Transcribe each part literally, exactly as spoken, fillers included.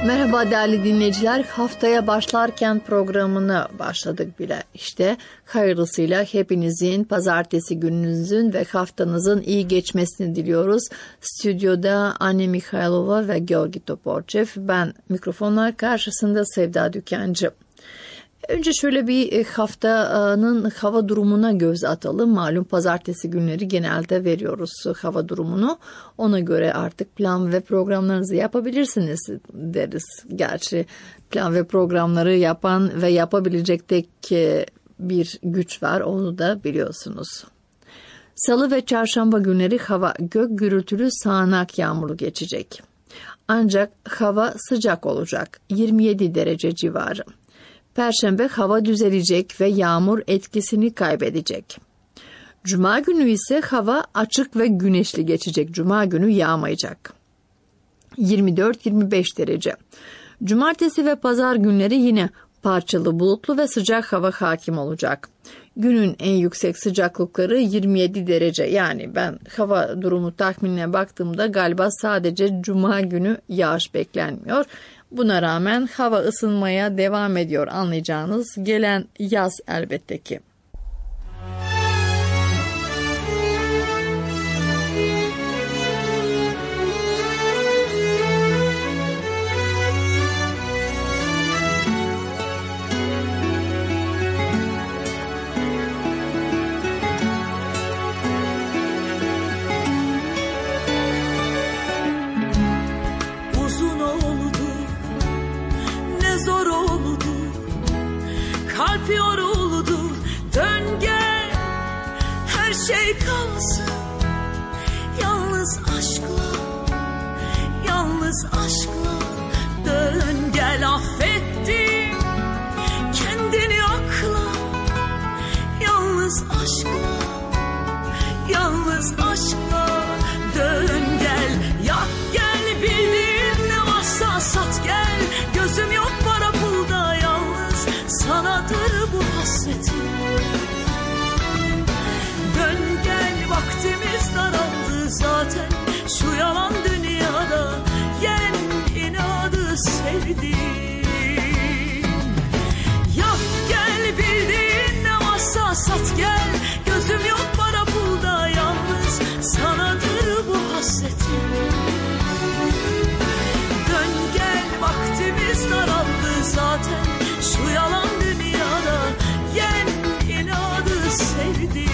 Merhaba değerli dinleyiciler, haftaya başlarken programına başladık bile. İşte hayırlısıyla hepinizin pazartesi gününüzün ve haftanızın iyi geçmesini diliyoruz. Stüdyoda Anne Mikhailova ve Georgi Toporçev, ben mikrofonlar karşısında Sevda Dükancı. Önce şöyle bir haftanın hava durumuna göz atalım. Malum pazartesi günleri genelde veriyoruz hava durumunu. Ona göre artık plan ve programlarınızı yapabilirsiniz deriz. Gerçi plan ve programları yapan ve yapabilecek tek bir güç var, onu da biliyorsunuz. Salı ve çarşamba günleri hava gök gürültülü sağanak yağmurlu geçecek. Ancak hava sıcak olacak, yirmi yedi derece civarı. Perşembe hava düzelecek ve yağmur etkisini kaybedecek. Cuma günü ise hava açık ve güneşli geçecek. Cuma günü yağmayacak. yirmi dört yirmi beş derece. Cumartesi ve pazar günleri yine parçalı, bulutlu ve sıcak hava hakim olacak. Günün en yüksek sıcaklıkları yirmi yedi derece. Yani ben hava durumu tahminine baktığımda galiba sadece Cuma günü yağış beklenmiyor. Buna rağmen hava ısınmaya devam ediyor, anlayacağınız gelen yaz elbette ki. Kalp yoruldu, dön gel, her şey kalsın. Yalnız aşkla, yalnız aşkla, dön gel, affettim kendini akla. Yalnız aşkla, yalnız aşkla, dön gel. Yak gel, bildiğin ne varsa sat gel. Gözüm yok para pulda, yalnız sanadır bu hasretim. Dön gel, vaktimiz daraldı zaten şu yalan dünyada. Yen inadı sevdim. Yak gel, bildiğin ne varsa sat gel. Gözüm yok para pulda, yalnız sanadır bu hasretim. Dön gel, vaktimiz daraldı zaten şu yalan dünyada. Yen inadı sevdim.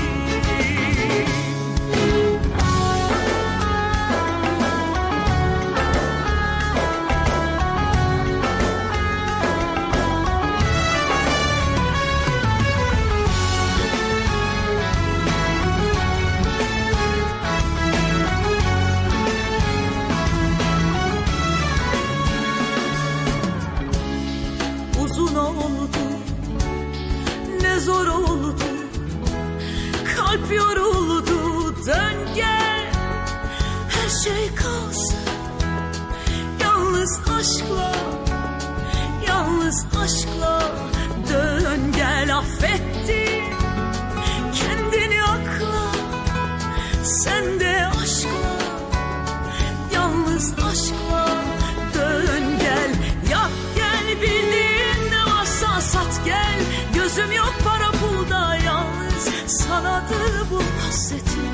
Uzun oldu, ne zor oldu, kalp yoruldu, dön gel, her şey kalsın. Yalnız aşkla, yalnız aşkla, dön gel, affettim kendini akla. Sen de aşkla, yalnız aşkla, dön gel. Yak gel, bildiğin ne varsa sat gel. Gözüm yok para pulda, yalnız sanadır bu hasretim.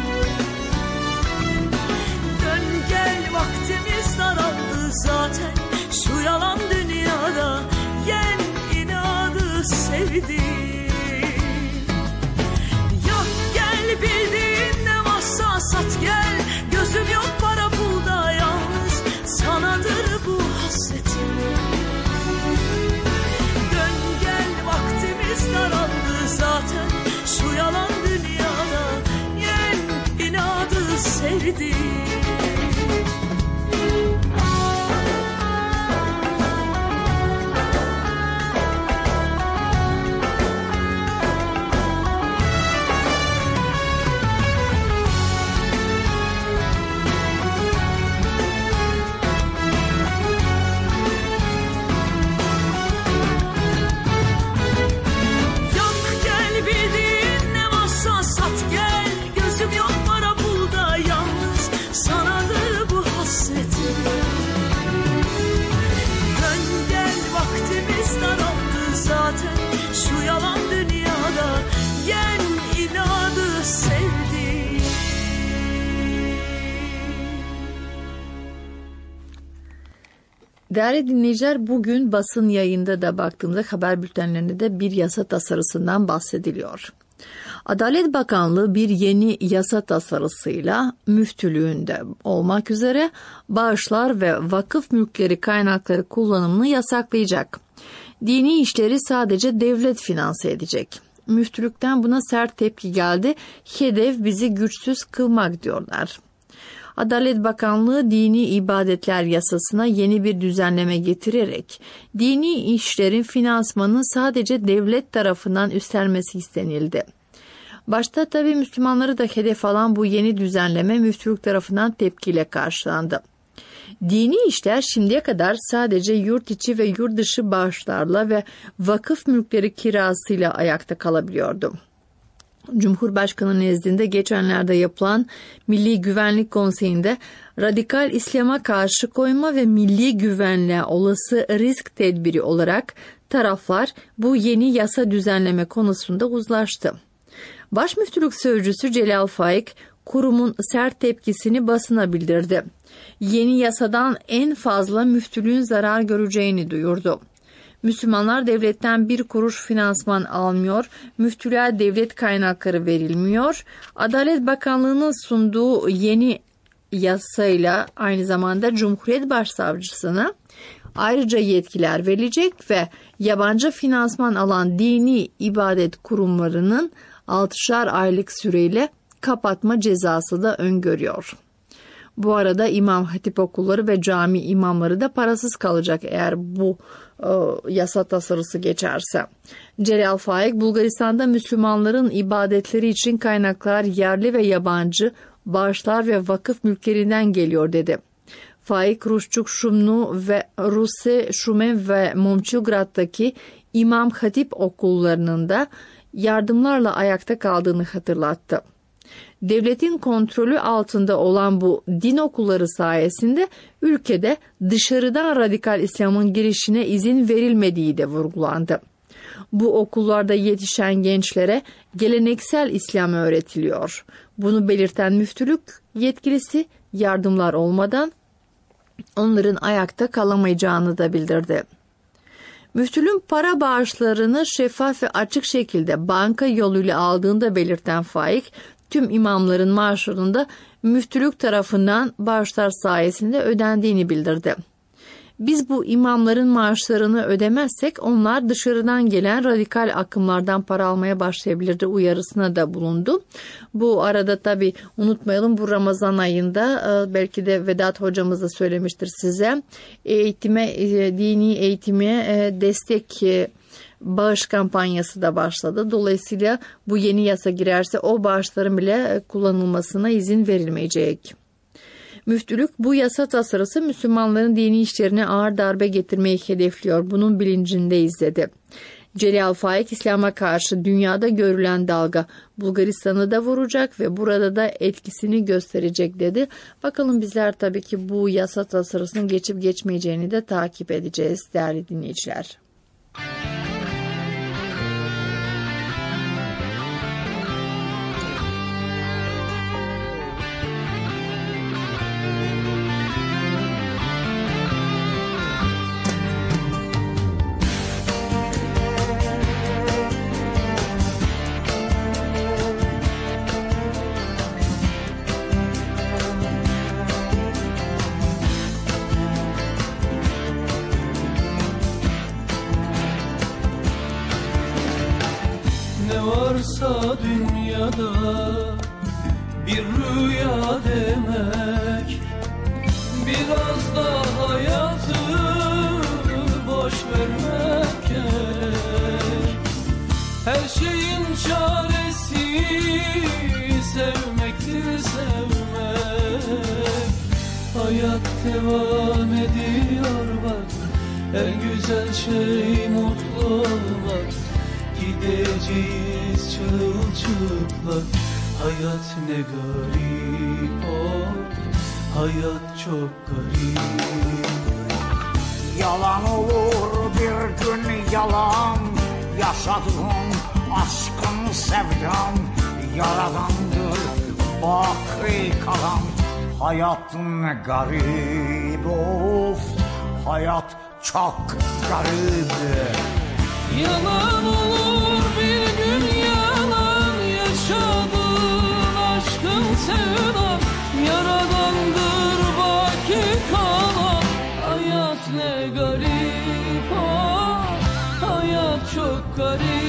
Dön gel, vaktimiz daraldı zaten şu yalan dünyada. Yen inadı sevdim. Yak gel, bildiğin ne varsa sat gel. Gözüm yok para pulda, yalnız sanadır bu hasretim. Dön gel, vaktimiz daraldı zaten şu yalan dünyada. Yen inadı sevdim. Değerli dinleyiciler, bugün basın yayında da baktığımda haber bültenlerinde de bir yasa tasarısından bahsediliyor. Adalet Bakanlığı bir yeni yasa tasarısıyla müftülüğünde olmak üzere bağışlar ve vakıf mülkleri kaynakları kullanımını yasaklayacak. Dini işleri sadece devlet finanse edecek. Müftülükten buna sert tepki geldi. Hedef bizi güçsüz kılmak diyorlar. Adalet Bakanlığı dini ibadetler yasasına yeni bir düzenleme getirerek dini işlerin finansmanı sadece devlet tarafından üstlenmesi istenildi. Başta tabii Müslümanları da hedef alan bu yeni düzenleme müftülük tarafından tepkiyle karşılandı. Dini işler şimdiye kadar sadece yurt içi ve yurt dışı bağışlarla ve vakıf mülkleri kirasıyla ayakta kalabiliyordu. Cumhurbaşkanı nezdinde geçenlerde yapılan Milli Güvenlik Konseyi'nde radikal İslam'a karşı koyma ve milli güvenliğe olası risk tedbiri olarak taraflar bu yeni yasa düzenleme konusunda uzlaştı. Başmüftülük Sözcüsü Celal Faik, kurumun sert tepkisini basına bildirdi. Yeni yasadan en fazla müftülüğün zarar göreceğini duyurdu. Müslümanlar devletten bir kuruş finansman almıyor, müftülüğe devlet kaynakları verilmiyor. Adalet Bakanlığı'nın sunduğu yeni yasayla aynı zamanda Cumhuriyet Başsavcısına ayrıca yetkiler verilecek ve yabancı finansman alan dini ibadet kurumlarının altışar aylık süreyle kapatma cezası da öngörüyor. Bu arada İmam Hatip okulları ve cami imamları da parasız kalacak eğer bu e, yasa tasarısı geçerse. Celal Faik, Bulgaristan'da Müslümanların ibadetleri için kaynaklar yerli ve yabancı bağışlar ve vakıf mülklerinden geliyor dedi. Faik, Rusçuk Şumnu ve Ruse Şume ve Momçilgrad'daki İmam Hatip okullarının da yardımlarla ayakta kaldığını hatırlattı. Devletin kontrolü altında olan bu din okulları sayesinde ülkede dışarıdan radikal İslam'ın girişine izin verilmediği de vurgulandı. Bu okullarda yetişen gençlere geleneksel İslam öğretiliyor. Bunu belirten müftülük yetkilisi yardımlar olmadan onların ayakta kalamayacağını da bildirdi. Müftülüğün para bağışlarını şeffaf ve açık şekilde banka yoluyla aldığını da belirten Faik, tüm imamların maaşlarının da müftülük tarafından bağışlar sayesinde ödendiğini bildirdi. Biz bu imamların maaşlarını ödemezsek onlar dışarıdan gelen radikal akımlardan para almaya başlayabilirdi uyarısına da bulundu. Bu arada tabii unutmayalım, bu Ramazan ayında belki de Vedat hocamız da söylemiştir size, eğitime, dini eğitime destek bağış kampanyası da başladı. Dolayısıyla bu yeni yasa girerse o bağışların bile kullanılmasına izin verilmeyecek. Müftülük bu yasa tasarısı Müslümanların dini işlerine ağır darbe getirmeyi hedefliyor. Bunun bilincindeyiz dedi. Celal Faik, İslam'a karşı dünyada görülen dalga Bulgaristan'ı da vuracak ve burada da etkisini gösterecek dedi. Bakalım bizler tabii ki bu yasa tasarısının geçip geçmeyeceğini de takip edeceğiz değerli dinleyiciler. Varsa dünyada bir rüya demek, biraz da hayatı boş vermek gerek. Her şeyin çaresi sevmektir, sevmek. Hayat devam ediyor bak, en güzel şey mutlu olmak. Gideceğiz çırılçıplak, hayat ne garip o, hayat çok garip. Yalan olur bir gün yalan, yaşadığım aşkın sevdam yaradandır baki kalan. Hayat ne garip of, hayat çok garip. Yalan olur bir gün yalan, yaşadığın aşkın sevdan, yaradandır baki kalan. Hayat ne garip, ah, hayat çok garip.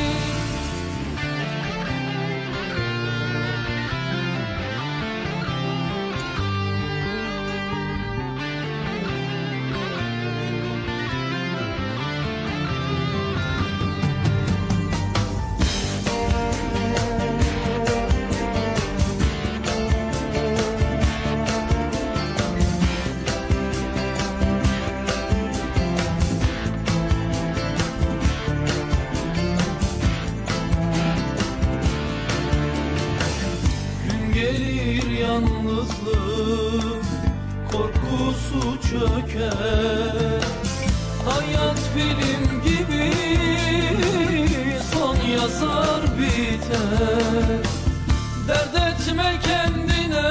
Yalnızlık korkusu çöker, hayat film gibi son yazar biter. Dert etme kendine,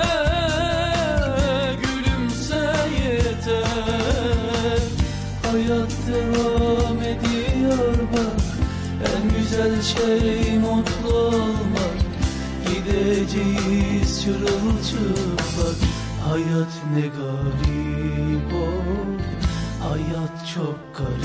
gülümse yeter. Hayat devam ediyor bak, en güzel şey mutlu olmak. Gideceğiz çırılçıplak, hayat ne garip, oh, hayat çok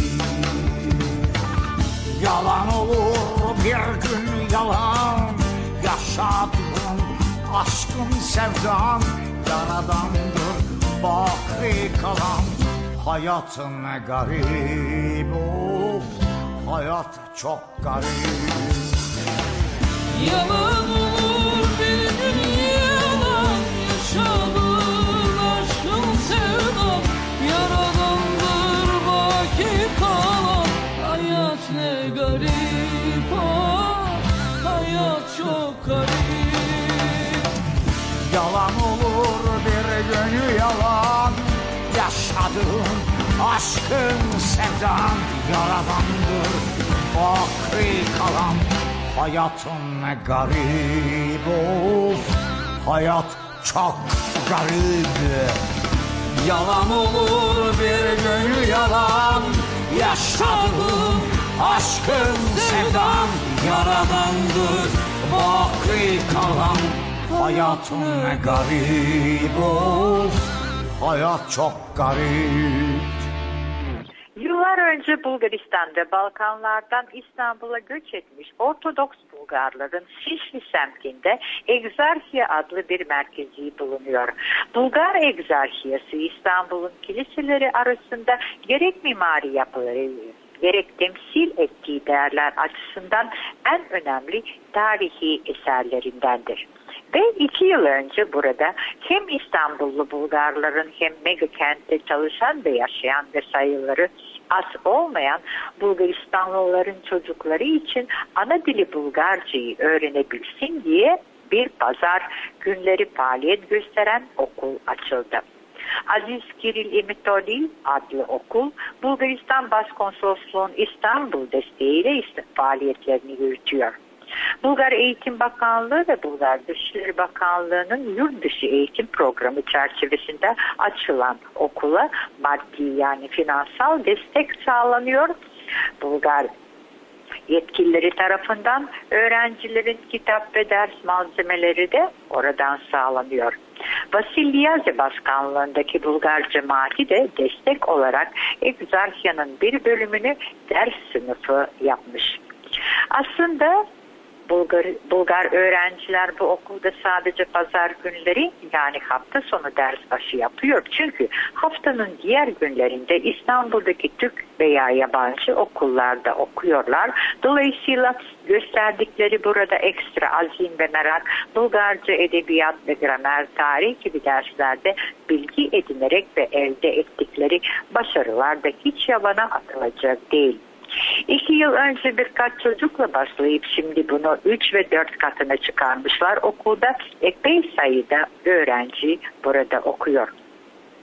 garip. Yalan olur bir gün yalan, yaşadığın aşkın sevdan, yaradandır baki kalan. Hayat ne garip, oh, hayat çok garip. Yalan olur bir gün yalan, yaşadığın aşkın sevdan, yaradandır baki kalan. Hayat ne garip, ah, hayat çok garip. Yalan olur bir gün yalan, yaşadığın aşkın sevdan, yaradandır baki kalan. Hayatın ne garip, of, hayat çok garip. Yalan olur bir gün yalan, yaşadığım aşkın sevdan, yaradandır baki kalan. Hayatın ne garip, of, hayat çok garip. Yıllar önce Bulgaristan'da Balkanlardan İstanbul'a göç etmiş Ortodoks Bulgarların Şişli semtinde Egzarhiya adlı bir merkezi bulunuyor. Bulgar Egzarhiyası İstanbul'un kiliseleri arasında gerek mimari yapıları gerek temsil ettiği değerler açısından en önemli tarihi eserlerindendir. Ve iki yıl önce burada hem İstanbullu Bulgarların hem mega kentte çalışan ve yaşayan ve sayıları az olmayan Bulgaristanlıların çocukları için ana dili Bulgarcayı öğrenebilsin diye bir pazar günleri faaliyet gösteren okul açıldı. Aziz Kiril Metodi adlı okul Bulgaristan Başkonsolosluğu'nun İstanbul desteğiyle faaliyetlerini yürütüyor. Bulgar Eğitim Bakanlığı ve Bulgar Dışişleri Bakanlığı'nın yurt dışı eğitim programı çerçevesinde açılan okula maddi yani finansal destek sağlanıyor. Bulgar yetkilileri tarafından öğrencilerin kitap ve ders malzemeleri de oradan sağlanıyor. Vasilyaze Başkanlığındaki Bulgar cemaati de destek olarak Egzarhiya'nın bir bölümünü ders sınıfı yapmış. Aslında Bulgar, Bulgar öğrenciler bu okulda sadece pazar günleri yani hafta sonu ders başı yapıyor. Çünkü haftanın diğer günlerinde İstanbul'daki Türk veya yabancı okullarda okuyorlar. Dolayısıyla gösterdikleri burada ekstra azim ve merak, Bulgarca edebiyat ve gramer, tarih gibi derslerde bilgi edinerek ve elde ettikleri başarılar da hiç yabana atılacak değil. İki yıl önce birkaç çocukla başlayıp şimdi bunu üç ve dört katına çıkarmışlar. Okulda epey sayıda öğrenci burada okuyor.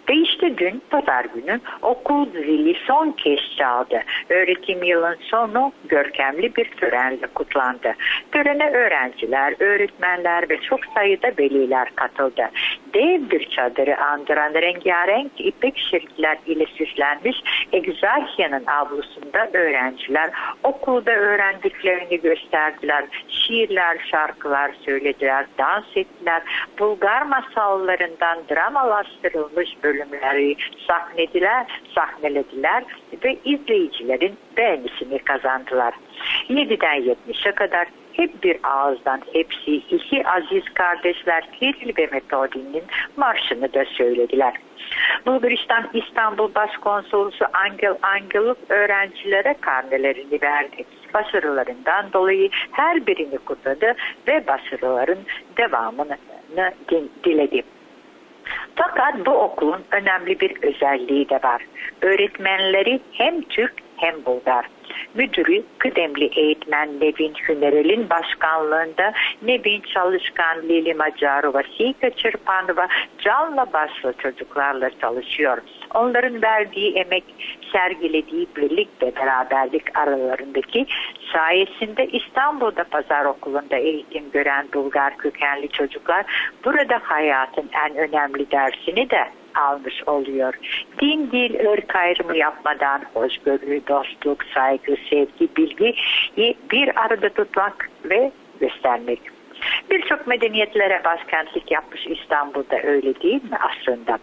Ve işte dün pazar günü okul zili son kez çaldı. Öğretim yılın sonu görkemli bir törenle kutlandı. Törene öğrenciler, öğretmenler ve çok sayıda veliler katıldı. Dev bir çadırı andıran rengarenk ipek şeritler ile süslenmiş Egzarhya'nın avlusunda öğrenciler okulda öğrendiklerini gösterdiler. Şiirler, şarkılar söylediler, dans ettiler. Bulgar masallarından dramalaştırılmış bölümleri sahnediler, sahnelediler ve izleyicilerin beğenisini kazandılar. yediden yetmişe kadar hep bir ağızdan hepsi iki aziz kardeşler Kiril ve Metodin'in marşını da söylediler. Bulgaristan İstanbul Başkonsolosu Angel Angelov öğrencilere karnelerini verdi. Başarılarından dolayı her birini kutladı ve başarıların devamını diledi. Fakat bu okulun önemli bir özelliği de var. Öğretmenleri hem Türk hem Bulgar. Müdürü kıdemli eğitmen Nevin Hünerel'in başkanlığında Nevin Çalışkan, Lili Macarova, Sika Çırpanova canla başla çocuklarla çalışıyor. Onların verdiği emek, sergilediği birlik ve beraberlik aralarındaki sayesinde İstanbul'da Pazar Okulu'nda eğitim gören Bulgar kökenli çocuklar burada hayatın en önemli dersini de almış oluyor. Din, dil, ırk ayrımı yapmadan hoşgörü, dostluk, saygı, sevgi, bilgiyi bir arada tutmak ve göstermek. Birçok medeniyetlere başkentlik yapmış İstanbul'da, öyle değil mi aslında?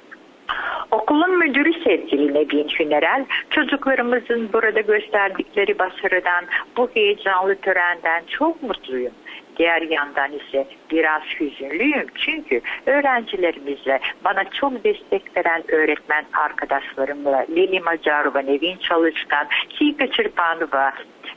Okulun müdürü sevgili Nevin Hünerel, çocuklarımızın burada gösterdikleri başarıdan, bu heyecanlı törenden çok mutluyum. Diğer yandan ise biraz hüzünlüyüm çünkü öğrencilerimizle bana çok destek veren öğretmen arkadaşlarımla Lili Macarova, Nevin Çalışkan, Sika Çırpanova,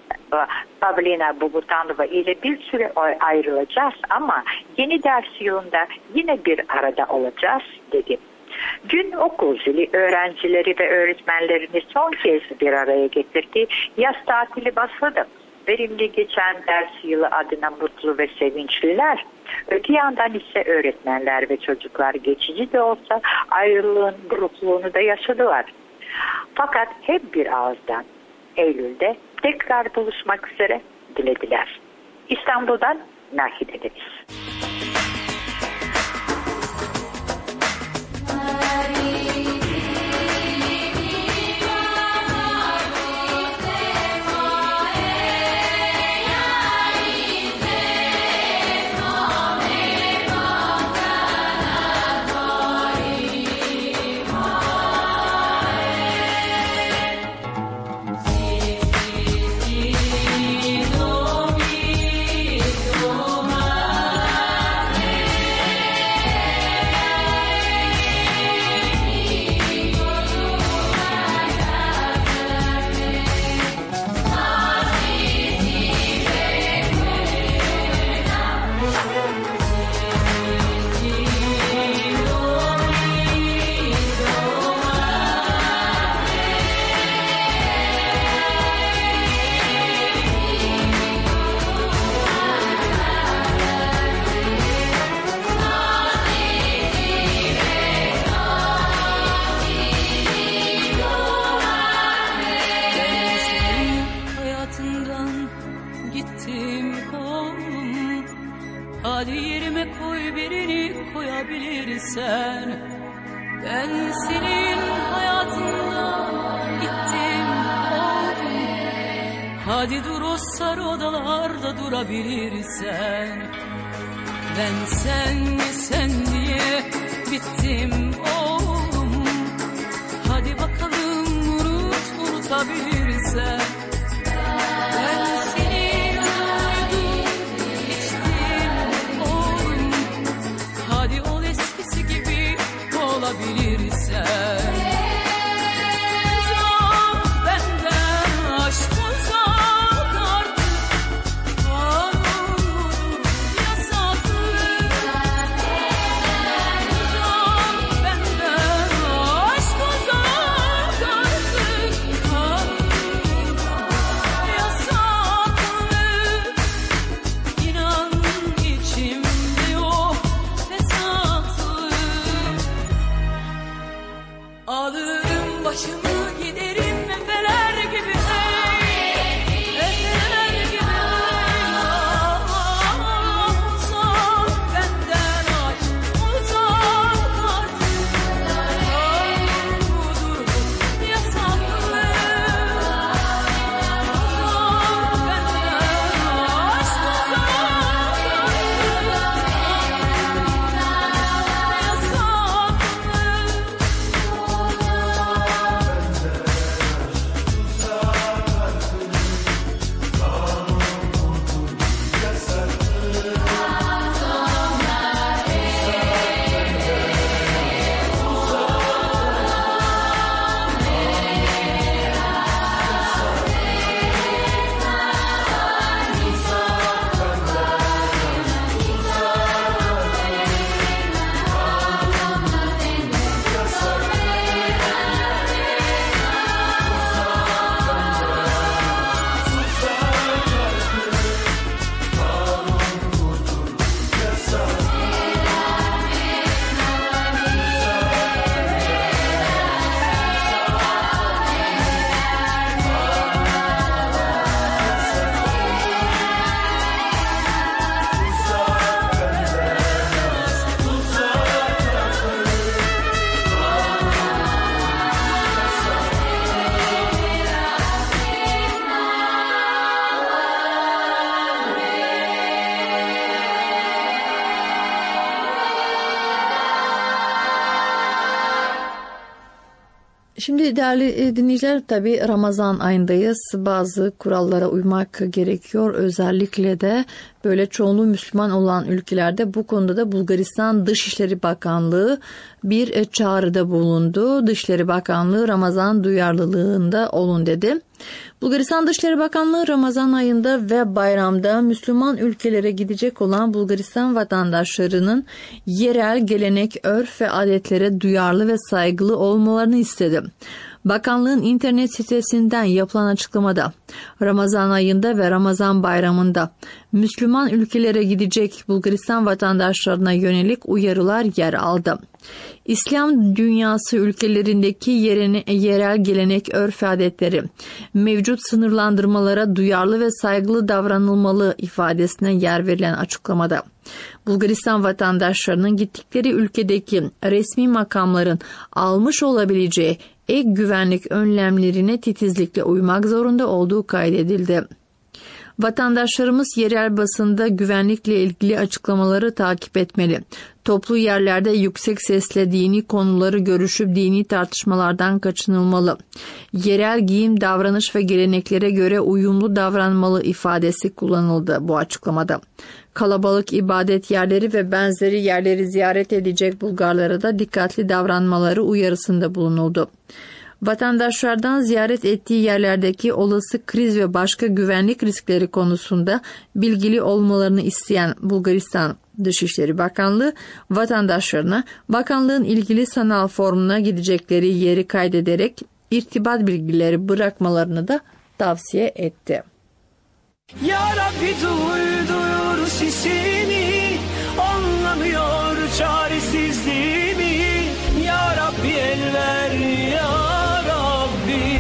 Pavlina Bogutanova ile bir süre ayrılacağız ama yeni ders yılında yine bir arada olacağız dedi. Dün okul zili öğrencileri ve öğretmenlerini son kez bir araya getirdi. Yaz tatili başladı. Verimli geçen ders yılı adına mutlu ve sevinçliler. Öte yandan ise öğretmenler ve çocuklar geçici de olsa ayrılığın burukluğunu da yaşadılar. Fakat hep bir ağızdan Eylül'de tekrar buluşmak üzere dilediler. İstanbul'dan Nahide Deniz. Hadi dur o sarı odalarda durabilirsen. Ben sen sen diye bittim oğlum. Hadi bakalım unut unutabilirsen. Ben seni duydum içtim oğlum. Hadi ol eskisi gibi olabilirsen. Başımı giderim efeler gibi hey, efeler gibi hey. Uzak benden aç, uzak artık. Budur yasaklı. Uzak benden aç, uzak Şimdi değerli dinleyiciler, tabii Ramazan ayındayız. Bazı kurallara uymak gerekiyor. Özellikle de böyle çoğunluğu Müslüman olan ülkelerde bu konuda da Bulgaristan Dışişleri Bakanlığı bir çağrıda bulundu. Dışişleri Bakanlığı Ramazan duyarlılığında olun dedi. Bulgaristan Dışişleri Bakanlığı Ramazan ayında ve bayramda Müslüman ülkelere gidecek olan Bulgaristan vatandaşlarının yerel gelenek, örf ve adetlere duyarlı ve saygılı olmalarını istedi. Bakanlığın internet sitesinden yapılan açıklamada Ramazan ayında ve Ramazan bayramında Müslüman ülkelere gidecek Bulgaristan vatandaşlarına yönelik uyarılar yer aldı. İslam dünyası ülkelerindeki yerine, yerel gelenek, örf adetleri, mevcut sınırlandırmalara duyarlı ve saygılı davranılmalı ifadesine yer verilen açıklamada Bulgaristan vatandaşlarının gittikleri ülkedeki resmi makamların almış olabileceği ek güvenlik önlemlerine titizlikle uymak zorunda olduğu kaydedildi. Vatandaşlarımız yerel basında güvenlikle ilgili açıklamaları takip etmeli. Toplu yerlerde yüksek sesle dini konuları görüşüp dini tartışmalardan kaçınılmalı. Yerel giyim, davranış ve geleneklere göre uyumlu davranmalı ifadesi kullanıldı bu açıklamada. Kalabalık ibadet yerleri ve benzeri yerleri ziyaret edecek Bulgarlara da dikkatli davranmaları uyarısında bulunuldu. Vatandaşlardan ziyaret ettiği yerlerdeki olası kriz ve başka güvenlik riskleri konusunda bilgili olmalarını isteyen Bulgaristan Dışişleri Bakanlığı vatandaşlarına bakanlığın ilgili sanal forumuna gidecekleri yeri kaydederek irtibat bilgileri bırakmalarını da tavsiye etti. Ya Rabbi duy duyur sesini, anlamıyor çaresizliğimi. Ya Rabbi el ver ya Rabbi.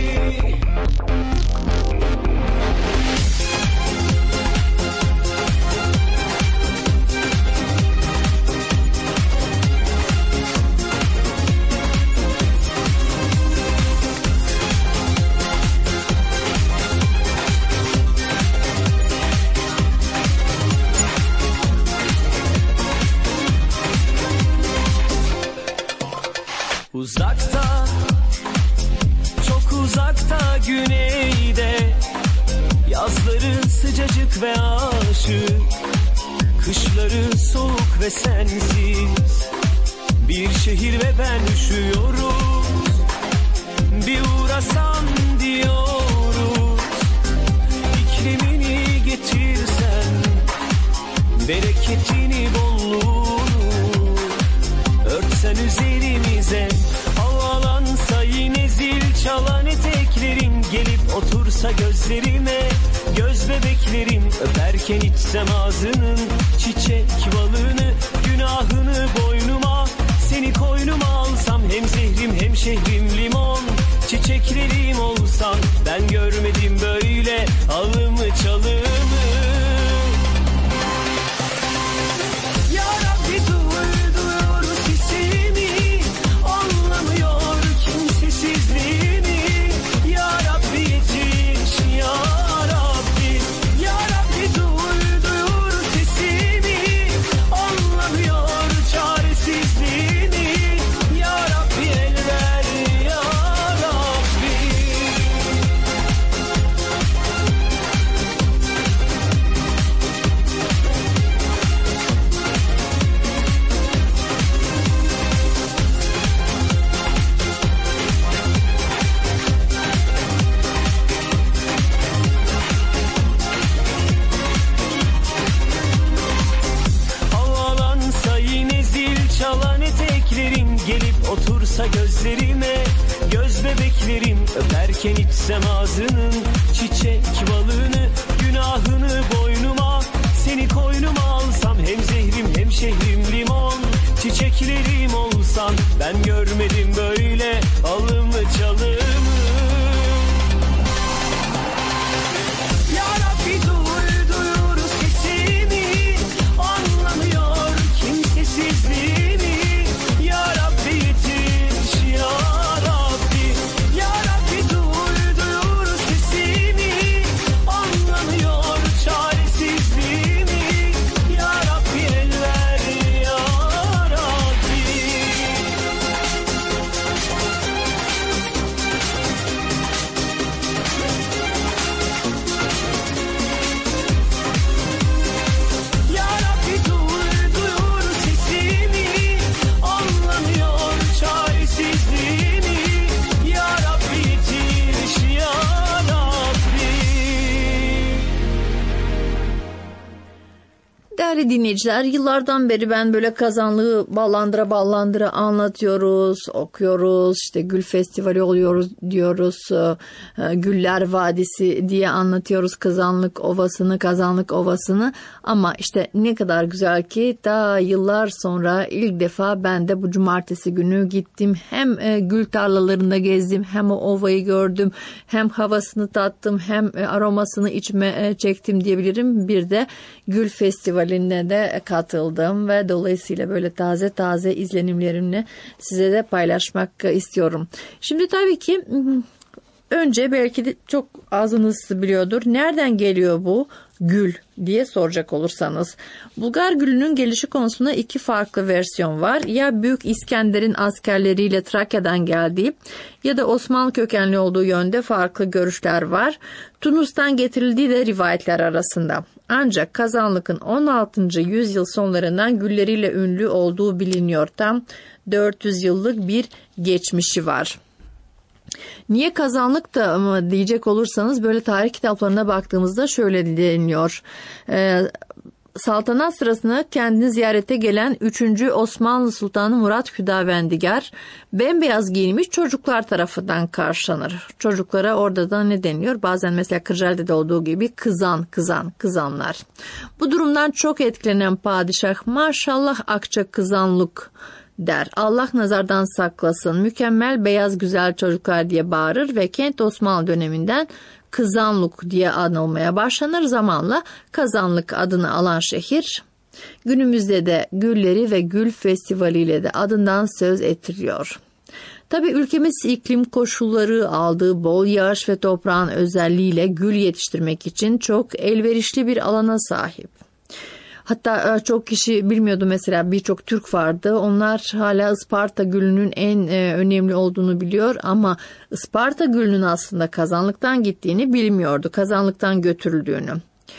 Uzakta, çok uzakta güneyde, yazları sıcacık ve aşık, kışları soğuk ve sensiz, bir şehir ve ben üşüyoruz, bir uğrasan diyoruz, iklimini getirsen, bereketini bolluğunu, örtsen üzerimize, havalansa yine zil çalan eteklerin, gelip otursa gözlerime, göz bebeklerim, öperken içsem ağzının çiçek balını, günahını boynuma, seni koynuma alsam, hem zehrim hem şehrim limon. Çiçeklerim olsan ben görmedim böyle alımı çalımı. Ya Rabbi duyuyor sesimi, anlamıyor kimsesizliğimi. Ya Rabbi yetiş ya Rabbi, ya Rabbi duyuyor sesimi, anlamıyor çaresizliğimi. Ya Rabbi el ver ya Rabbi. Havalansa yine zil çalan eteklerin, gelip otursa gözlerime, göz bebeklerim öperken içsem ağzının çiçek balını, günahını boynuma, seni koynuma alsam, hem zehrim hem şehrim limon. Çiçeklerim olsan ben görmedim böyle alımı çalımı. Ya Rabbi duyuyor sesimi, anlamıyor kimsesizliğimi. Ya Rabbi yetiş ya Rabbi, ya Rabbi duyuyor sesimi, anlamıyor çaresizliğimi. Ya Rabbi el ver ya Rabbi. Ya Rabbi duyuyor sesimi, anlamıyor çaresizliğimi. Ya Rabbi yetiş ya Rabbi. Değerli dinleyiciler, yıllardan beri ben böyle kazanlığı ballandıra ballandıra anlatıyoruz, okuyoruz, işte Gül Festivali oluyoruz diyoruz, e, Güller Vadisi diye anlatıyoruz Kazanlık Ovası'nı, Kazanlık Ovası'nı. Ama işte ne kadar güzel ki daha yıllar sonra ilk defa ben de bu cumartesi günü gittim. Hem e, gül tarlalarında gezdim, hem o ovayı gördüm, hem havasını tattım, hem e, aromasını içime e, çektim diyebilirim. Bir de Gül Festivali'ne de katıldım ve dolayısıyla böyle taze taze izlenimlerimle size de paylaşmak istiyorum. Şimdi tabii ki önce belki de çok azınız biliyordur. Nereden geliyor bu gül diye soracak olursanız. Bulgar gülünün gelişi konusunda iki farklı versiyon var. Ya Büyük İskender'in askerleriyle Trakya'dan geldiği ya da Osmanlı kökenli olduğu yönde farklı görüşler var. Tunus'tan getirildiği de rivayetler arasında. Ancak Kazanlık'ın on altıncı yüzyıl sonlarından gülleriyle ünlü olduğu biliniyor. Tam dört yüz yıllık bir geçmişi var. Niye Kazanlık da mı diyecek olursanız, böyle tarih kitaplarına baktığımızda şöyle deniliyor. Ee, saltanat sırasında kendini ziyarete gelen üçüncü Osmanlı Sultanı Murat Hüdavendigar bembeyaz giyinmiş çocuklar tarafından karşılanır. Çocuklara orada da ne deniliyor? Bazen mesela Kırcaali'de olduğu gibi kızan, kızan, kızanlar. Bu durumdan çok etkilenen padişah maşallah akça kızanlık der. Allah nazardan saklasın, mükemmel beyaz güzel çocuklar diye bağırır ve kent Osmanlı döneminden Kızanlık diye anılmaya başlanır. Zamanla Kazanlık adını alan şehir günümüzde de gülleri ve gül festivaliyle de adından söz ettiriyor. Tabii ülkemiz iklim koşulları, aldığı bol yağış ve toprağın özelliğiyle gül yetiştirmek için çok elverişli bir alana sahip. Hatta çok kişi bilmiyordu, mesela birçok Türk vardı. Onlar hala Isparta gülünün en e, önemli olduğunu biliyor ama Isparta gülünün aslında Kazanlık'tan gittiğini bilmiyordu. Kazanlık'tan götürüldüğünü.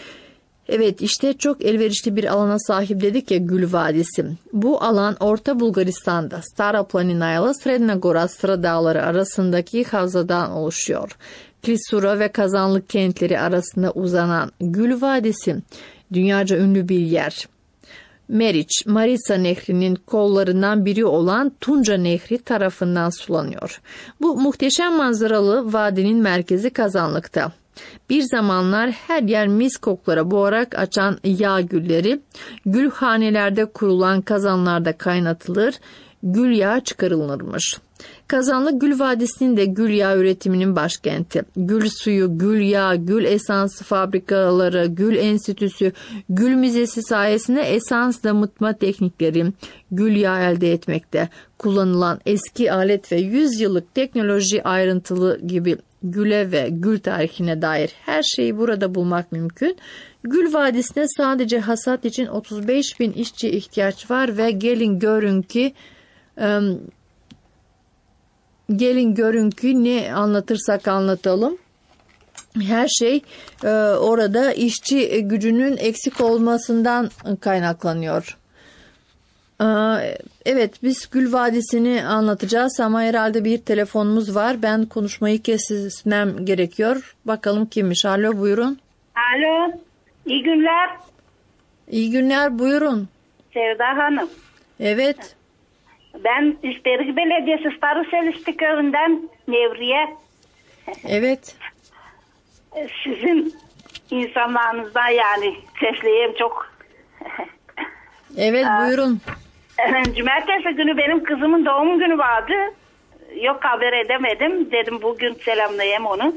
Evet, işte çok elverişli bir alana sahip dedik ya, Gül Vadisi. Bu alan Orta Bulgaristan'da Stara Planina ile Sredna Gora Sıra Dağları arasındaki havzadan oluşuyor. Klisura ve Kazanlık kentleri arasında uzanan Gül Vadisi dünyaca ünlü bir yer. Meriç, Maritsa Nehri'nin kollarından biri olan Tunca Nehri tarafından sulanıyor. Bu muhteşem manzaralı vadinin merkezi Kazanlık'ta. Bir zamanlar her yer mis koklara boğarak açan yağ gülleri, gülhanelerde kurulan kazanlarda kaynatılır, gül yağı çıkarılırmış. Kazanlı Gül Vadisi'nin de gül yağı üretiminin başkenti. Gül suyu, gül yağı, gül esansı fabrikaları, gül enstitüsü, gül müzesi sayesinde esans damıtma teknikleri, gül yağı elde etmekte kullanılan eski alet ve yüz yıllık teknoloji ayrıntılı gibi güle ve gül tarihine dair her şeyi burada bulmak mümkün. Gül Vadisi'ne sadece hasat için otuz beş bin işçi ihtiyaç var ve gelin görün ki ım, Gelin görün ki ne anlatırsak anlatalım. Her şey e, orada işçi gücünün eksik olmasından kaynaklanıyor. E, evet biz Gül Vadisi'ni anlatacağız ama herhalde bir telefonumuz var. Ben konuşmayı kesmem gerekiyor. Bakalım kimmiş? Alo buyurun. Alo, iyi günler. İyi günler buyurun. Sevda Hanım. Evet. Ben İsterik Belediyesi Starıselişti köyünden Nevriye. Evet. Sizin insanlarınızdan yani sesleyeyim çok. Evet buyurun. Cumartesi günü benim kızımın doğum günü vardı. Yok haber edemedim. Dedim bugün selamlayayım onu.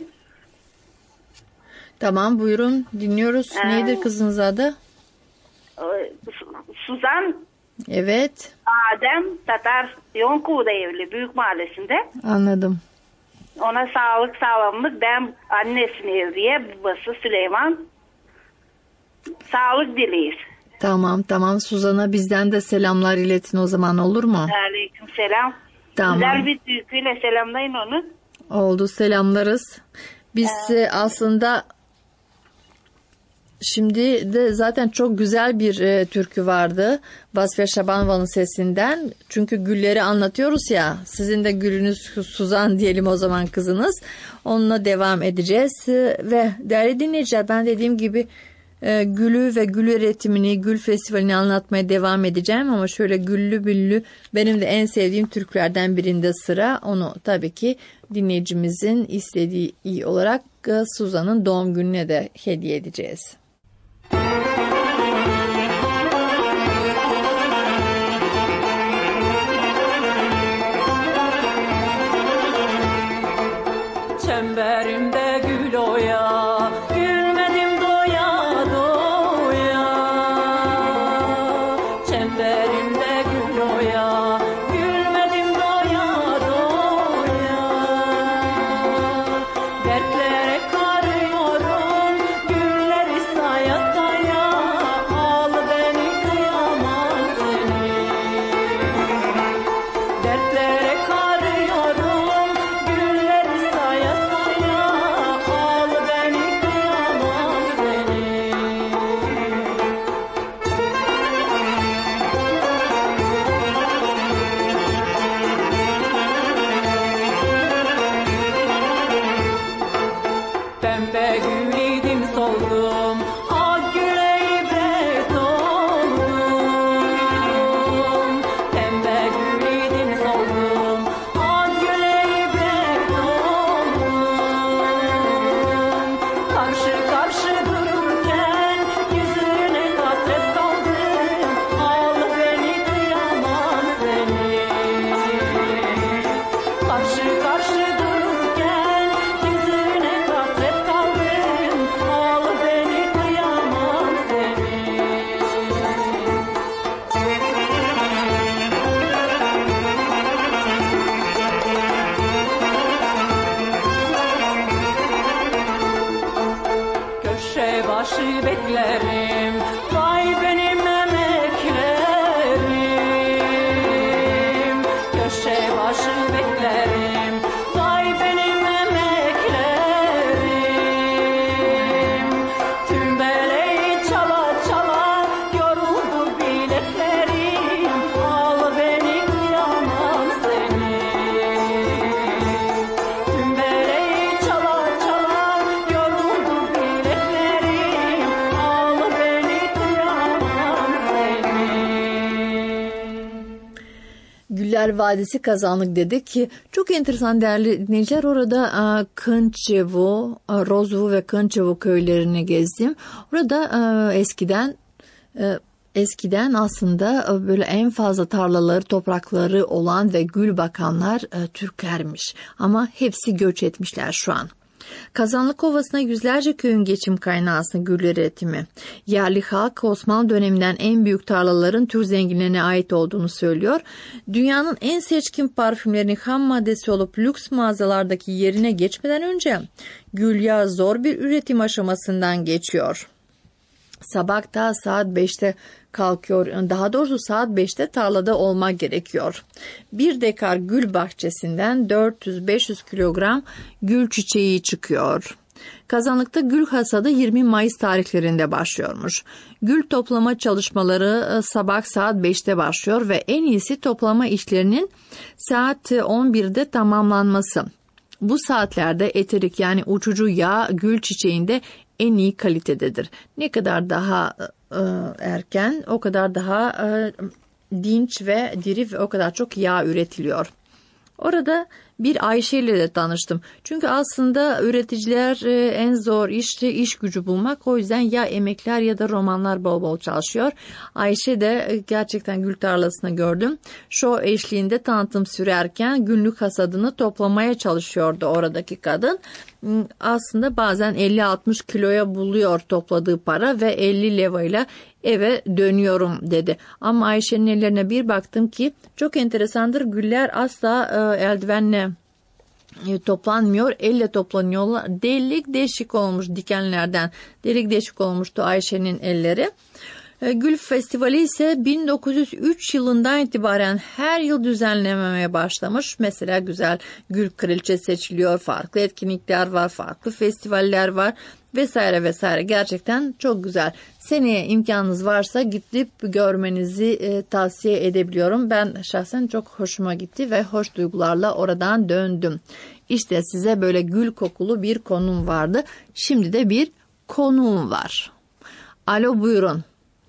Tamam buyurun dinliyoruz. Ee, Neydir kızınız adı? Suzan. Evet. Adem Tatar Yonku'da evli Büyük Mahallesi'nde. Anladım. Ona sağlık sağlamlık, ben annesini Evriye, babası Süleyman. Sağlık dileyiz. Tamam tamam Suzan'a bizden de selamlar iletin o zaman olur mu? Aleyküm selam. Tamam. Güzel bir türküyle selamlayın onu. Oldu selamlarız. Biz ee, aslında şimdi de zaten çok güzel bir e, türkü vardı. Vasfiye Şabanovan'ın sesinden. Çünkü gülleri anlatıyoruz ya. Sizin de gülünüz Suzan diyelim o zaman kızınız. Onunla devam edeceğiz. E, ve değerli dinleyiciler ben dediğim gibi e, gülü ve gül üretimini, gül festivalini anlatmaya devam edeceğim. Ama şöyle güllü büllü benim de en sevdiğim türkülerden birinde sıra. Onu tabii ki dinleyicimizin istediği olarak e, Suzan'ın doğum gününe de hediye edeceğiz. Çemberimde gül oya, gülmedim doya doya. Çemberimde gül oya, gülmedim doya doya. Dertlere karıyorum, gülleri saya saya. Al beni kıyamam seni. Dertlere karıyorum, gülleri saya saya. Al beni kıyamam seni. Pembe gül idim soldum, ak güle ibret oldum. Pembe gül idim soldum, ak güle ibret oldum. Karşı karşı dururken yüzüne hasret kaldım. Al beni kıyamam seni. Karşı karşı dururken yüzüne hasret kaldım. Al beni kıyamam seni. Köşe başı beklerim, vay benim emeklerim. Köşe başı beklerim, vay benim emeklerim. Tümbeleyi çala çala yoruldu bileklerim. Al beni kıyamam seni. Tümbeleyi çala çala yoruldu bileklerim. Al beni kıyamam seni. Güller Vadisi Kazanlık dedik ki çok enteresan değerli dinleyiciler orada e, Kınçevo, e, Rozvu ve Kınçevo köylerini gezdim. Orada e, eskiden e, Eskiden aslında böyle en fazla tarlaları, toprakları olan ve gül bakanlar e, Türklermiş. Ama hepsi göç etmişler şu an. Kazanlık Ovası'na yüzlerce köyün geçim kaynağı aslında gül üretimi. Yerli halk Osmanlı döneminden en büyük tarlaların Türk zenginlerine ait olduğunu söylüyor. Dünyanın en seçkin parfümlerinin ham maddesi olup lüks mağazalardaki yerine geçmeden önce gül yağı zor bir üretim aşamasından geçiyor. Sabah da saat beşte kalkıyor. Daha doğrusu saat beşte tarlada olmak gerekiyor. Bir dekar gül bahçesinden dört yüz beş yüz kilogram gül çiçeği çıkıyor. Kazanlıkta gül hasadı yirmi Mayıs tarihlerinde başlıyormuş. Gül toplama çalışmaları sabah saat beşte başlıyor ve en iyisi toplama işlerinin saat on birde tamamlanması. Bu saatlerde eterik yani uçucu yağ gül çiçeğinde en iyi kalitededir. Ne kadar daha e, erken o kadar daha e, dinç ve diri ve o kadar çok yağ üretiliyor. Orada bir Ayşe ile de tanıştım. Çünkü aslında üreticiler e, en zor işte iş gücü bulmak. O yüzden ya emekler ya da romanlar bol bol çalışıyor. Ayşe de e, gerçekten gül tarlasını gördüm. Şu eşliğinde tanıtım sürerken günlük hasadını toplamaya çalışıyordu oradaki kadın. Aslında bazen elli altmış kiloya buluyor topladığı para ve elli levayla eve dönüyorum dedi. Ama Ayşe'nin ellerine bir baktım ki çok enteresandır. Güller asla e, eldivenle e, toplanmıyor. Elle toplanıyorlar. Delik deşik olmuş dikenlerden. Delik deşik olmuştu Ayşe'nin elleri. Gül Festivali ise bin dokuz yüz üç yılından itibaren her yıl düzenlemeye başlamış. Mesela güzel gül kraliçe seçiliyor, farklı etkinlikler var, farklı festivaller var vesaire vesaire. Gerçekten çok güzel. Seneye imkanınız varsa gidip görmenizi e, tavsiye edebiliyorum. Ben şahsen çok hoşuma gitti ve hoş duygularla oradan döndüm. İşte size böyle gül kokulu bir konum vardı. Şimdi de bir konuğum var. Alo buyurun.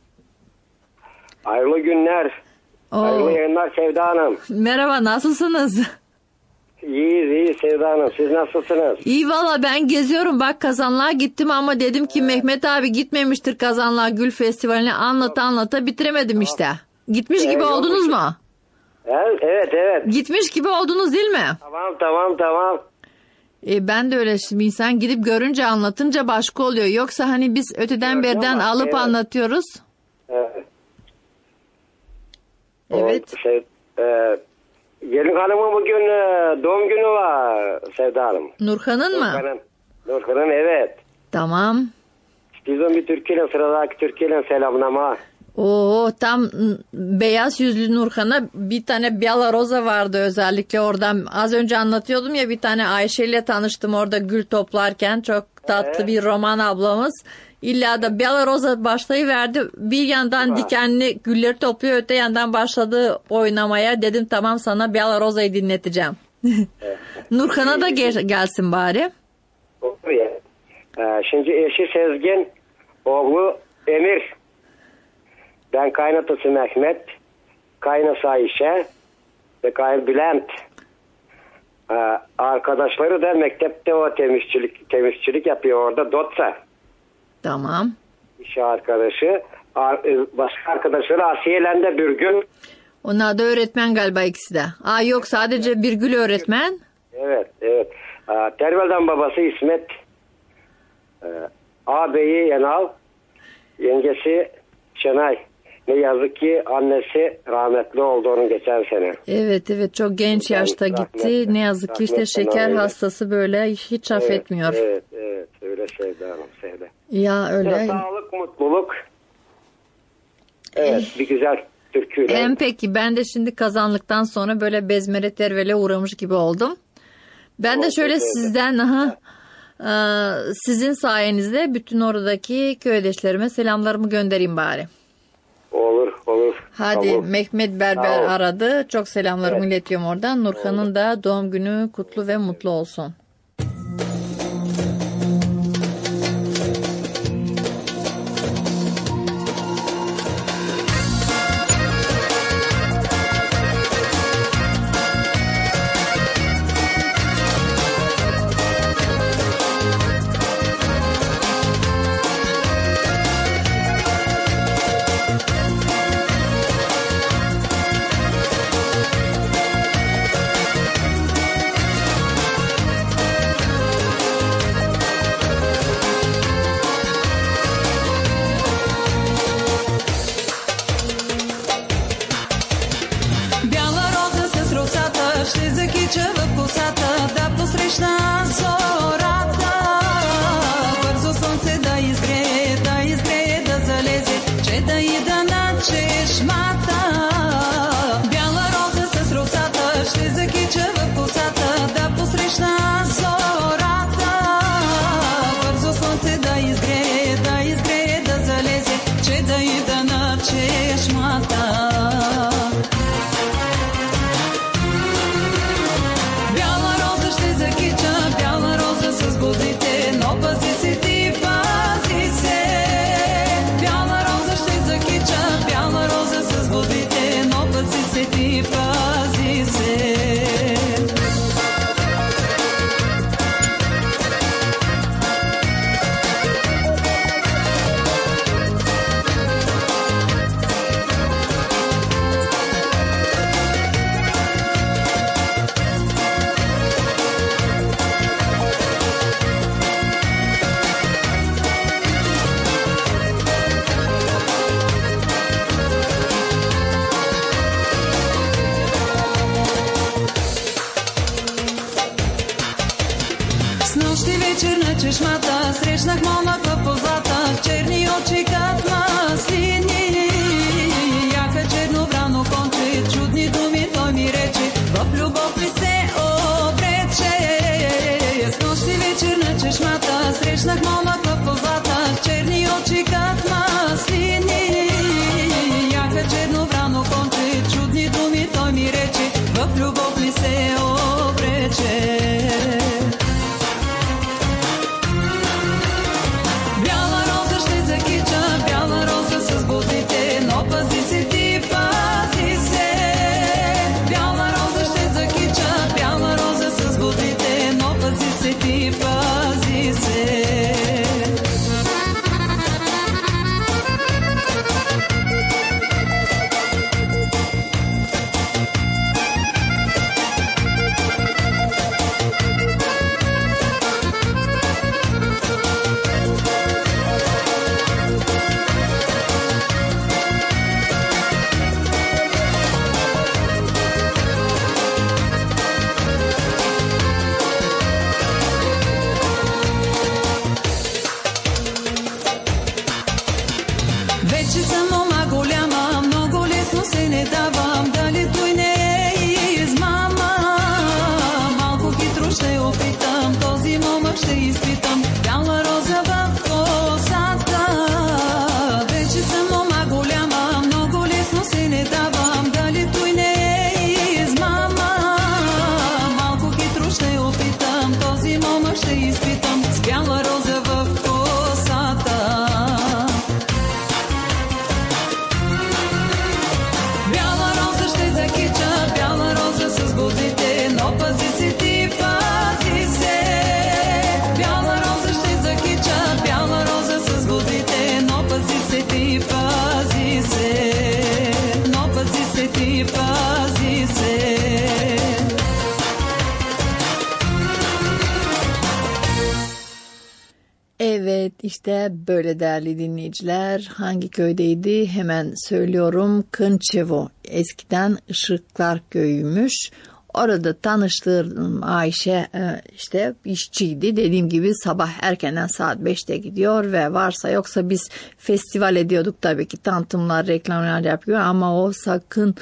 Hayırlı günler. Oo. Hayırlı yayınlar Sevda Hanım. Merhaba, nasılsınız? İyiyiz iyi Sevda Hanım. Siz nasılsınız? İyi valla, ben geziyorum. Bak Kazanlığa gittim ama dedim ki Mehmet abi gitmemiştir Kazanlığa Gül Festivali'ne, anlata anlata bitiremedim işte. Gitmiş gibi Ee, oldunuz mu? Evet evet. evet. Gitmiş gibi oldunuz değil mi? Tamam tamam tamam. E ben de öyle, şimdi insan gidip görünce anlatınca başka oluyor. Yoksa hani biz öteden Evet, beriden ama alıp evet. anlatıyoruz. Evet. Evet. O, şey, e, gelin hanımın bugün e, doğum günü var Sevda Hanım. Nurhan'ın mı? Nurhan'ın. Nurhan'ın evet. Tamam. İstiyorsan bir türküyle sıradaki türküyle selamlama. Oo, tam m, beyaz yüzlü Nurhan'a bir tane Biala Roza vardı özellikle oradan. Az önce anlatıyordum ya, bir tane Ayşe ile tanıştım orada gül toplarken. Çok tatlı Evet. bir roman ablamız. İlla da Biala Roza başlayıverdi. Bir yandan Ha. dikenli gülleri topluyor, öte yandan başladı oynamaya. Dedim tamam, sana Biala Roza'yı dinleteceğim. Nurhan'a da gel- gelsin bari. Olur ya. Ee, şimdi eşi Sezgin, oğlu Emir. Ben kaynatası Mehmet, kaynası Ayşe ve kayn Bülent. Ee, arkadaşları da mektepte o temizçilik temizçilik yapıyor orada, Dotsa. Tamam. İş arkadaşı. Ar- başka arkadaşları Asiye'len de Bürgün. Onlar da öğretmen galiba ikisi de. Aa yok, sadece Birgül öğretmen. Evet, evet. Ee, Tervel'den babası İsmet. Ee, ağabeyi Yenal. Yengesi Şenay. Ne yazık ki annesi rahmetli oldu onun geçen sene. Evet evet, çok genç yaşta Rahmet- gitti. Ne yazık ki işte rahmetten şeker öyle. hastası böyle hiç affetmiyor. Evet, evet, evet. Öyle Sevda Hanım, Sevda. Ya öyle. Ya, sağlık, mutluluk. Evet, bir güzel türküyle. En peki ben de şimdi Kazanlıktan sonra böyle Bezmere Tervel'e uğramış gibi oldum. Ben de Oldu, şöyle evet. sizden aha, e, sizin sayenizde bütün oradaki köydeşlerime selamlarımı göndereyim bari. Olur, olur. Hadi, Olur. Mehmet Berber Sağ ol. aradı. Çok selamlarımı Evet. iletiyorum oradan. Nurhan'ın da doğum günü kutlu ve mutlu olsun. С нощи вечер на чешмата срещнах момъка позлата, черни очи като маслини. Яха черно-брано конче, чудни думи той ми рече, в любов ли се обрече. С нощи вечер на чешмата срещнах момъка позлата, черни очи като маслини. Яха черно-брано конче, чудни думи той ми рече, в любов ли се обрече. Evet, işte böyle değerli dinleyiciler. Hangi köydeydi? Hemen söylüyorum. Kınçevo. Eskiden Işıklar Köyü'ymüş. Orada tanıştığım Ayşe işte işçiydi. Dediğim gibi sabah erkenden saat beşte gidiyor ve varsa yoksa biz festival ediyorduk tabii ki. Tanıtımlar, reklamlar yapıyor ama o sakın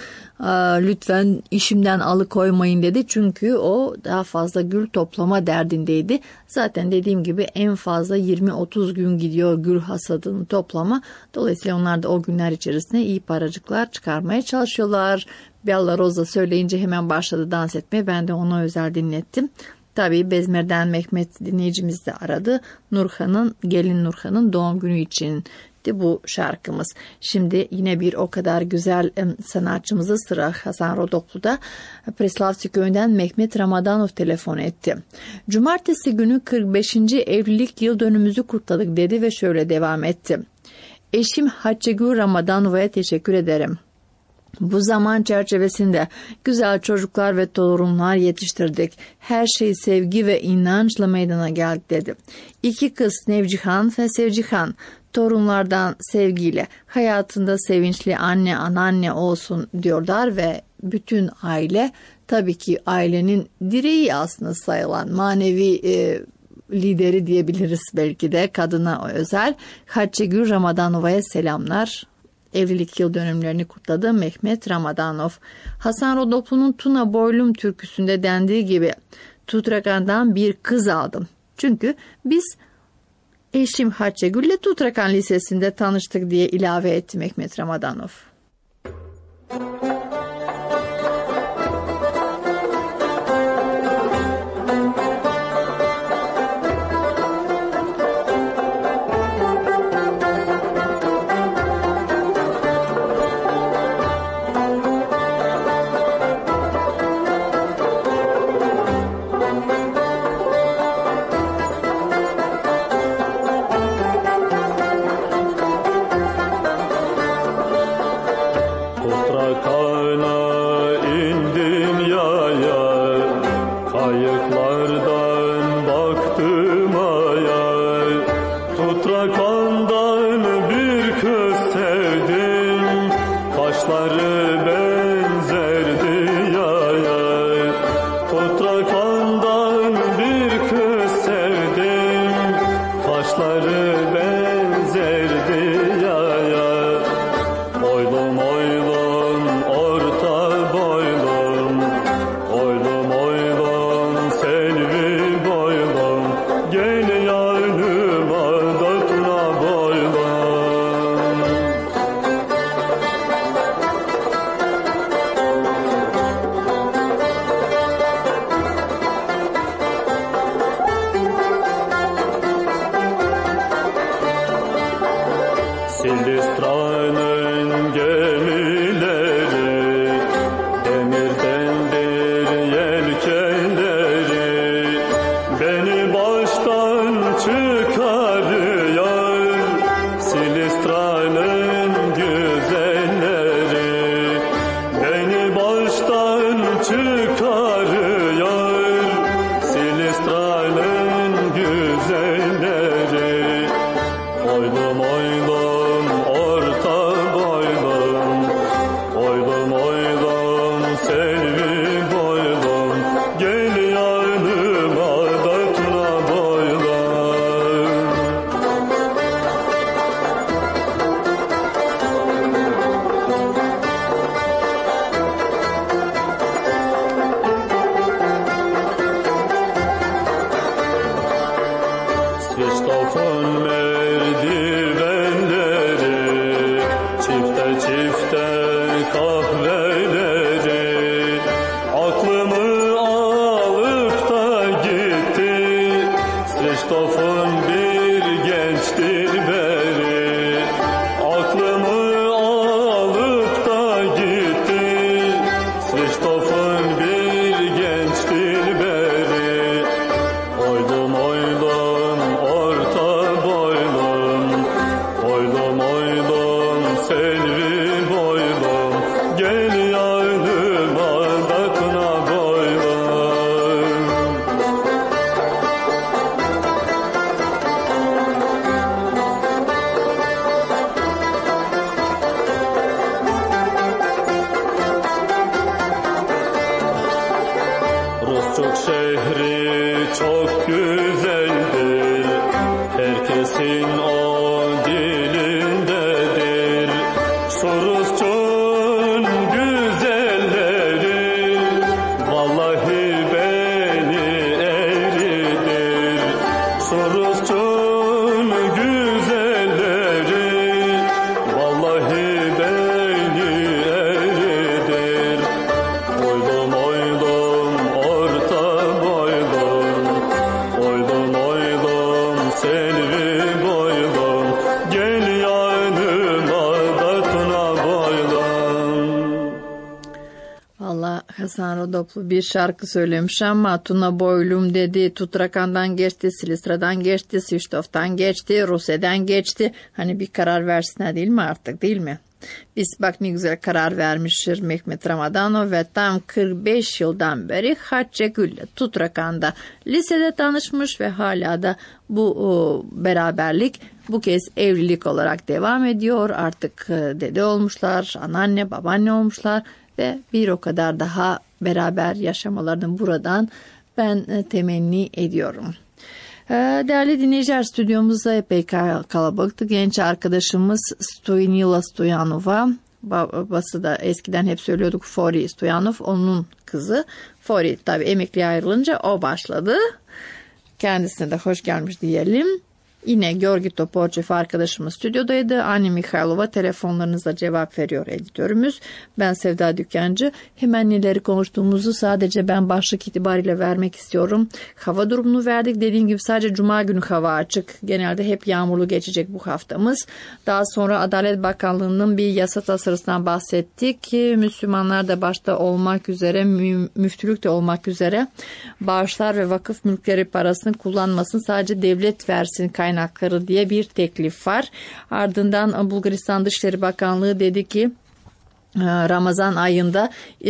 lütfen işimden alıkoymayın dedi. Çünkü o daha fazla gül toplama derdindeydi. Zaten dediğim gibi en fazla yirmi otuz gün gidiyor gül hasadını toplama. Dolayısıyla onlar da o günler içerisinde iyi paracıklar çıkarmaya çalışıyorlar. Bella Rosa söyleyince hemen başladı dans etmeye. Ben de ona özel dinlettim. Tabii Bezmir'den Mehmet dinleyicimiz de aradı. Nurhan'ın, gelin Nurhan'ın doğum günü için de bu şarkımız. Şimdi yine bir o kadar güzel sanatçımızı sıra Hasan Rodoplu'da. Preslavski köyünden Mehmet Ramadanov telefon etti. Cumartesi günü kırk beşinci evlilik yıl dönümümüzü kutladık dedi ve şöyle devam etti. Eşim Hacegül Ramadanova'ya teşekkür ederim. Bu zaman çerçevesinde güzel çocuklar ve torunlar yetiştirdik. Her şey sevgi ve inançla meydana geldi dedi. İki kız Nevcihan ve Sevcihan torunlardan sevgiyle hayatında sevinçli anne anneanne olsun diyorlar ve bütün aile tabii ki ailenin direği aslında sayılan manevi e, lideri diyebiliriz belki de kadına özel Hacegül Ramadanova'ya selamlar. Evlilik yıl dönümlerini kutladı Mehmet Ramadanov. Hasan Rodoplu'nun Tuna Boylum türküsünde dendiği gibi Tutrakan'dan bir kız aldım. Çünkü biz eşim Hacegül'le Tutrakan Lisesi'nde tanıştık diye ilave etti Mehmet Ramadanov. Trakan gel yanıma da tuna boydan. Silistran'ın gemileri, demirdendir yelkenleri, beni baştan çıkarıyor. Silistran'ın güzelleri, beni baştan çıkarıyor. Silistran'ın güzelleri, oydum oydum orta boylum, oydum oydum selvi boylum, gel yanıma da tuna boylum. Svistofun merdivenleri, çifte çifte kahveleri, aklımı alıp da gitti. Svistofun bir gençtir beri, aklımı alıp da gitti. Svistofun bir gençtir beri, oydum oydum orta boylum, oydum oydum selvi boylum, gel yanıma da tuna boylum. Rusçuk şehri çok güzeldir, herkesin o dilindedir. Şu Rusçun güzelleri, vallahi beni eridir. Şu Rusçun güzelleri, vallahi beni eridir. Oydum oydum orta boylum, oydum oydum selvi boylum, gel yanıma da tuna boylum. Valla Hasan Rodoplu bir şarkı söylemiş ama Tuna boylum dedi, Tutrakan'dan geçti, Silistra'dan geçti, Siştof'tan geçti, Rusya'dan geçti. Hani bir karar versinler değil mi artık, değil mi? Biz bak ne güzel karar vermiştir Mehmet Ramadanov ve tam kırk beş yıldan beri Hatice Gül'le Tutrakan'da lisede tanışmış ve hala da bu o, beraberlik bu kez evlilik olarak devam ediyor. Artık e, dede olmuşlar, anneanne, babaanne olmuşlar ve bir o kadar daha beraber yaşamalarını buradan ben e, temenni ediyorum. Değerli dinleyiciler, stüdyomuzda epey kalabalıktı. Genç arkadaşımız Stoyanila Stoyanova, babası da eskiden hep söylüyorduk Fori Stoyanov, onun kızı. Fori tabii emekliye ayrılınca o başladı. Kendisine de hoş gelmiş diyelim. Yine Georgi Toporçev arkadaşımız stüdyodaydı. Anne Mikhailova telefonlarınızla cevap veriyor editörümüz. Ben Sevda Dükkancı. Hemen neleri konuştuğumuzu sadece ben başlık itibariyle vermek istiyorum. Hava durumunu verdik. Dediğim gibi sadece Cuma günü hava açık. Genelde hep yağmurlu geçecek bu haftamız. Daha sonra Adalet Bakanlığı'nın bir yasa tasarısından bahsettik. Müslümanlar da başta olmak üzere, müftülük de olmak üzere bağışlar ve vakıf mülkleri parasını kullanmasın, sadece devlet versin kaynakları diye bir teklif var. Ardından Bulgaristan Dışişleri Bakanlığı dedi ki Ramazan ayında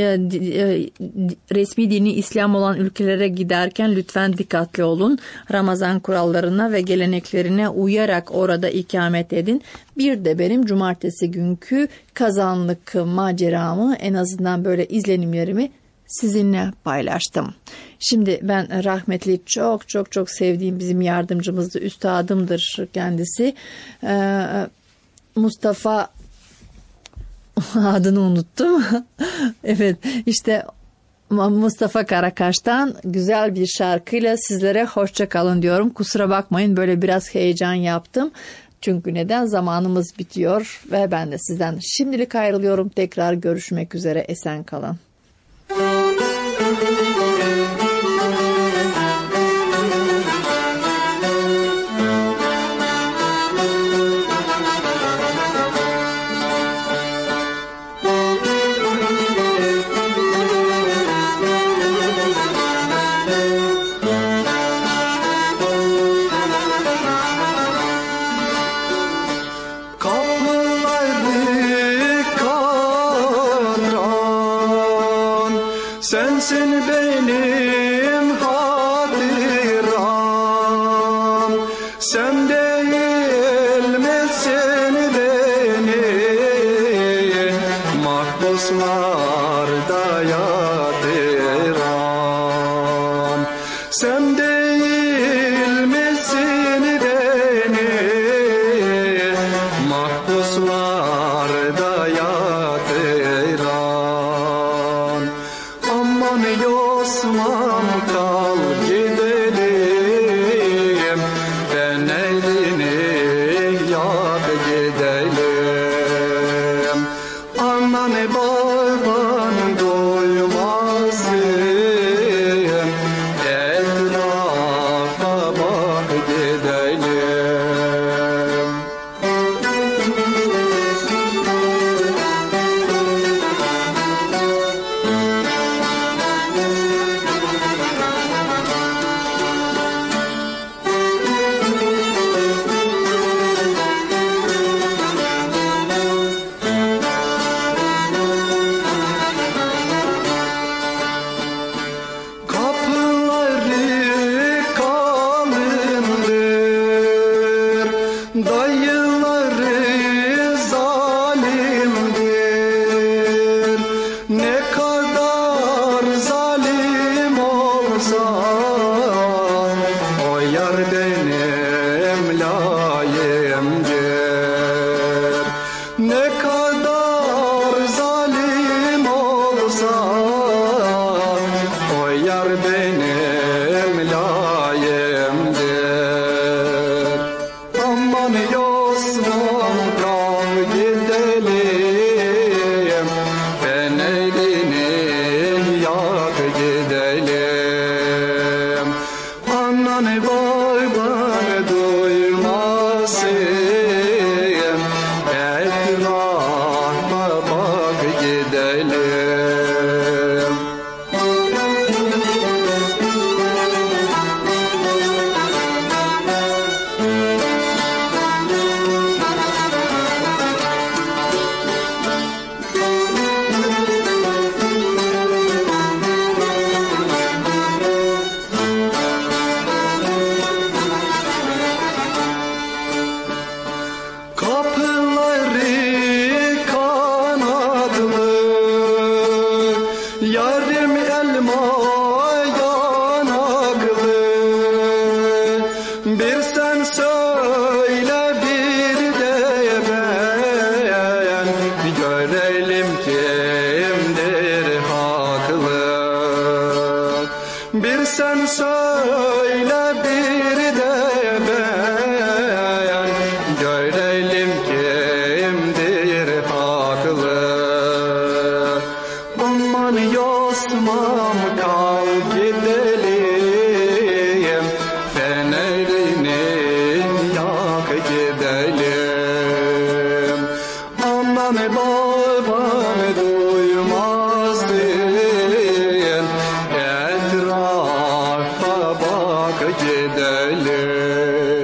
resmi dini İslam olan ülkelere giderken lütfen dikkatli olun. Ramazan kurallarına ve geleneklerine uyarak orada ikamet edin. Bir de benim cumartesi günkü kazanlık maceramı, en azından böyle izlenimlerimi sizinle paylaştım. Şimdi ben rahmetli çok çok çok sevdiğim bizim yardımcımızdı, üstadımdır kendisi. Ee, Mustafa adını unuttum. Evet, işte Mustafa Karakaş'tan güzel bir şarkıyla sizlere hoşça kalın diyorum. Kusura bakmayın, böyle biraz heyecan yaptım. Çünkü neden? Zamanımız bitiyor ve ben de sizden şimdilik ayrılıyorum. Tekrar görüşmek üzere. Esen kalın. Sensin benim hatıram, sen değil misin beni mahpuslarda yatıram. Sen değil misin beni mahpuslarda yatıram. Aman Osman kal gidelim, ben elini yak gidelim. Anan baban doymazsın, etrafa bak gidelim. Dayıları zalimdir, ne kadar zalim olsa o yar benim layığımdır. Ne kadar zalim olsa o yar benim layığımdır. Aman Osman kal gidelim, ben elini yak gidelim. Anan baban duymasın, etrafa bak gidelim. Kapıları kanatlı, yarim elma yanaklı. Bir sen söyle bir de ben, görelim kimdir haklı. Bir sen söyle bir de ben, görelim kimdir haklı. Aman Osman kal gidelim, ben elini yak gidelim. Aman baban duymasın, etrafa bak gidelim.